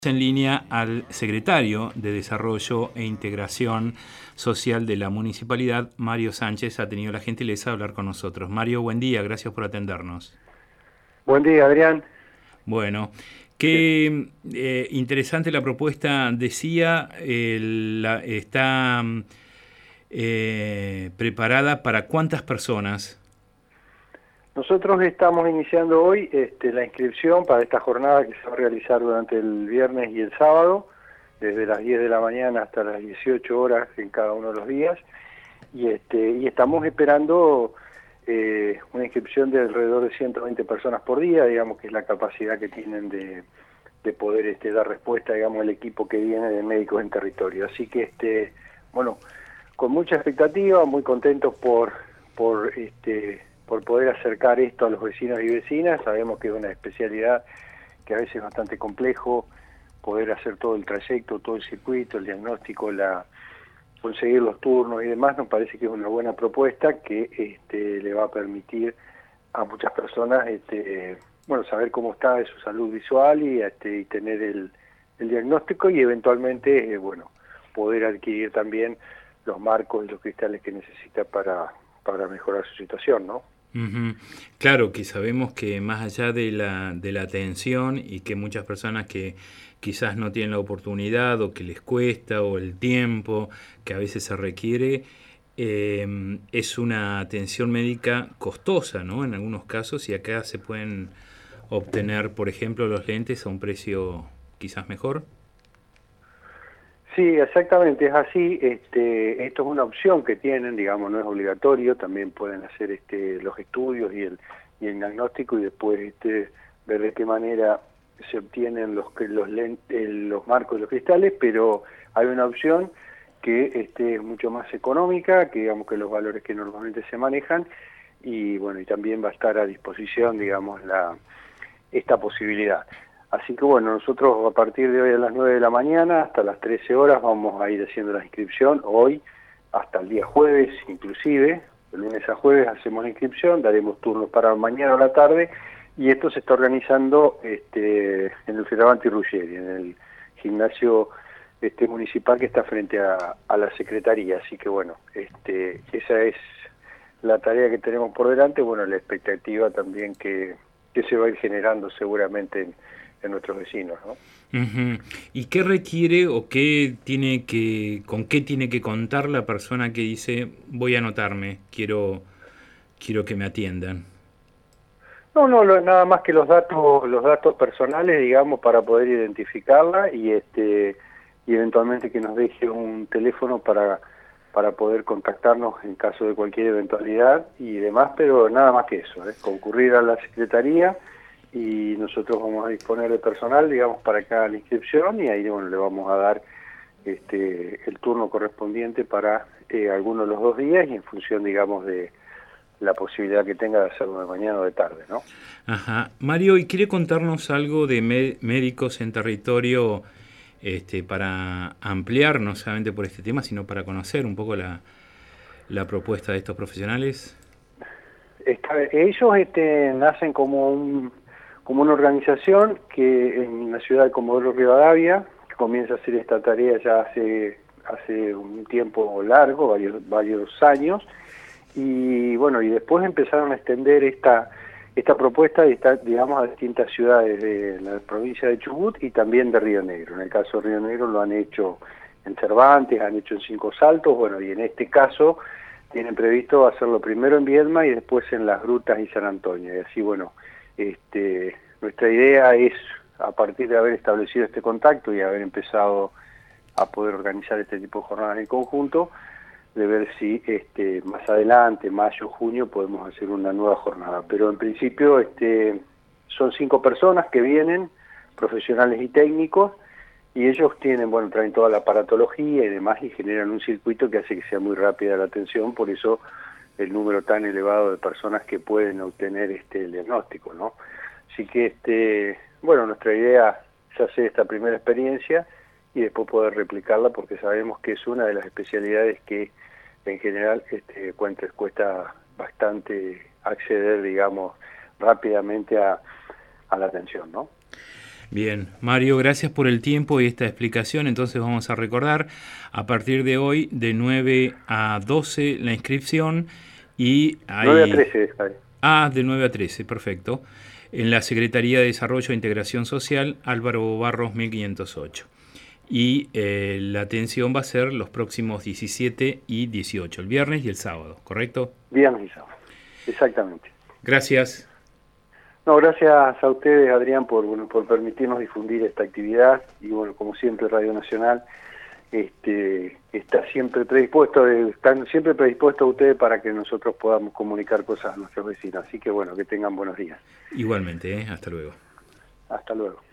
En línea al secretario de Desarrollo e Integración Social de la Municipalidad, Mario Sánchez. Ha tenido la gentileza de hablar con nosotros. Mario, buen día, gracias por atendernos. Buen día, Adrián. Bueno, qué interesante la propuesta. Decía, está preparada para ¿cuántas personas? Nosotros estamos iniciando hoy la inscripción para esta jornada que se va a realizar durante el viernes y el sábado, desde las 10 de la mañana hasta las 18 horas en cada uno de los días, y estamos esperando una inscripción de alrededor de 120 personas por día, digamos que es la capacidad que tienen de poder dar respuesta, digamos, el equipo que viene de médicos en territorio. Así que, bueno, con mucha expectativa, muy contentos por poder acercar esto a los vecinos y vecinas. Sabemos que es una especialidad que a veces es bastante complejo poder hacer todo el trayecto, todo el circuito, el diagnóstico, conseguir los turnos y demás. Nos parece que es una buena propuesta que le va a permitir a muchas personas saber cómo está de su salud visual y tener el diagnóstico y eventualmente poder adquirir también los marcos y los cristales que necesita para mejorar su situación, ¿no? Uh-huh. Claro que sabemos que más allá de la atención y que muchas personas que quizás no tienen la oportunidad o que les cuesta o el tiempo que a veces se requiere, es una atención médica costosa, ¿no? En algunos casos, y acá se pueden obtener, por ejemplo, los lentes a un precio quizás mejor. Sí, exactamente, es así. Esto es una opción que tienen, digamos, no es obligatorio. También pueden hacer los estudios y el diagnóstico y después ver de qué manera se obtienen los marcos y los cristales, pero hay una opción que es mucho más económica, que digamos que los valores que normalmente se manejan, y bueno, y también va a estar a disposición, digamos, esta posibilidad. Así que bueno, nosotros a partir de hoy a las 9 de la mañana hasta las 13 horas vamos a ir haciendo la inscripción, hoy hasta el día jueves inclusive, de lunes a jueves hacemos la inscripción, daremos turnos para mañana o la tarde, y esto se está organizando en el Fioravanti Ruggeri, en el gimnasio municipal que está frente a la Secretaría. Así que bueno, esa es la tarea que tenemos por delante, bueno, la expectativa también que se va a ir generando seguramente en nuestros vecinos, ¿no? Uh-huh. ¿Y qué requiere o con qué tiene que contar la persona que dice voy a anotarme, quiero que me atiendan? No, nada más que los datos personales, digamos, para poder identificarla y eventualmente que nos deje un teléfono para poder contactarnos en caso de cualquier eventualidad y demás, pero nada más que eso, concurrir a la Secretaría y nosotros vamos a disponer de personal, digamos, para cada inscripción y ahí, bueno, le vamos a dar el turno correspondiente para alguno de los 2 días y en función, digamos, de la posibilidad que tenga de hacerlo de mañana o de tarde, ¿no? Ajá. Mario, ¿y quiere contarnos algo de médicos en territorio para ampliar, no solamente por este tema, sino para conocer un poco la propuesta de estos profesionales? Ellos nacen como una organización que en la ciudad de Comodoro Rivadavia, que comienza a hacer esta tarea ya hace un tiempo largo, varios años, y bueno, y después empezaron a extender esta propuesta y digamos, a distintas ciudades de la provincia de Chubut y también de Río Negro. En el caso de Río Negro lo han hecho en Cervantes, han hecho en Cinco Saltos, bueno, y en este caso tienen previsto hacerlo primero en Viedma y después en Las Grutas y San Antonio. Y así, bueno, nuestra idea es, a partir de haber establecido este contacto y haber empezado a poder organizar este tipo de jornadas en conjunto, de ver si más adelante, mayo, junio, podemos hacer una nueva jornada. Pero en principio son 5 personas que vienen, profesionales y técnicos, y ellos traen toda la aparatología y demás y generan un circuito que hace que sea muy rápida la atención, por eso el número tan elevado de personas que pueden obtener el diagnóstico, ¿no? Así que, nuestra idea es hacer esta primera experiencia y después poder replicarla porque sabemos que es una de las especialidades que en general cuesta bastante acceder, digamos, rápidamente a la atención, ¿no? Bien, Mario, gracias por el tiempo y esta explicación. Entonces vamos a recordar, a partir de hoy, de 9 a 12 la inscripción y hay... 9 a 13, Javi. De 9 a 13, perfecto. En la Secretaría de Desarrollo e Integración Social, Álvaro Barros 1508. Y la atención va a ser los próximos 17 y 18, el viernes y el sábado, ¿correcto? Viernes y sábado, exactamente. Gracias. No, gracias a ustedes, Adrián, por permitirnos difundir esta actividad. Y bueno, como siempre, Radio Nacional están siempre predispuestos a ustedes para que nosotros podamos comunicar cosas a nuestros vecinos. Así que bueno, que tengan buenos días. Igualmente, hasta luego. Hasta luego.